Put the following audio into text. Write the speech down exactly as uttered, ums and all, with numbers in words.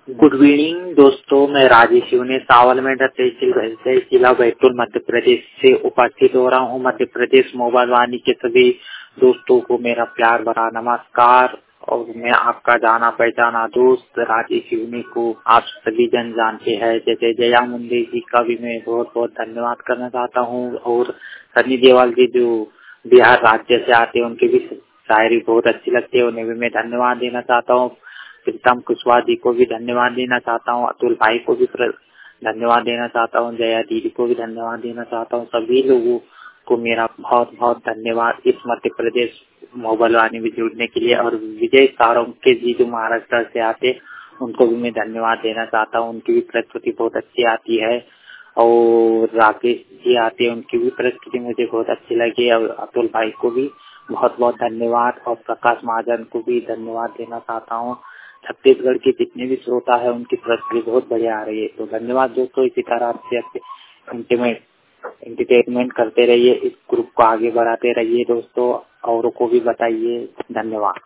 Good evening दोस्तों, मैं राजेश शिवने सावलमेंढा तहसील तहसील जिला बैतूल मध्य प्रदेश से उपस्थित हो रहा हूँ। मध्य प्रदेश मोबाइल वाणी के सभी दोस्तों को मेरा प्यार भरा नमस्कार। और मैं आपका जाना पहचाना दोस्त राजेश शिवने को आप सभी जन जानते हैं। जैसे जया मुंडे जी का भी मैं बहुत बहुत धन्यवाद करना चाहता हूँ। और सन्नी देओल जी जो बिहार राज्य से आते हैं, उनकी भी शायरी बहुत अच्छी लगती है, उन्हें भी मैं धन्यवाद देना चाहता हूँ। प्रीतम कुशवाहा जी को भी धन्यवाद देना चाहता हूँ। अतुल भाई को भी धन्यवाद देना चाहता हूँ। जया दीदी को भी धन्यवाद देना चाहता हूँ। सभी लोगों को मेरा बहुत बहुत धन्यवाद इस मध्य प्रदेश मोबाइल वाणी में जुड़ने के लिए। और विजय सारोंके जी जो महाराष्ट्र से आते, उनको भी मैं धन्यवाद देना चाहता हूँ। उनकी भी प्रस्तुति बहुत अच्छी आती है। और राकेश जी आते हैं, उनकी भी प्रस्तुति मुझे बहुत अच्छी लगी। और अतुल भाई को भी बहुत बहुत धन्यवाद। और प्रकाश महाजन को भी धन्यवाद देना चाहता हूँ। छत्तीसगढ़ के जितने भी श्रोता है, उनकी प्रस्तुति बहुत बढ़िया आ रही है। तो धन्यवाद दोस्तों, इसी तरह आपसे एंटरटेनमेंट करते रहिए, इस ग्रुप को आगे बढ़ाते रहिए दोस्तों, औरों को भी बताइए। धन्यवाद।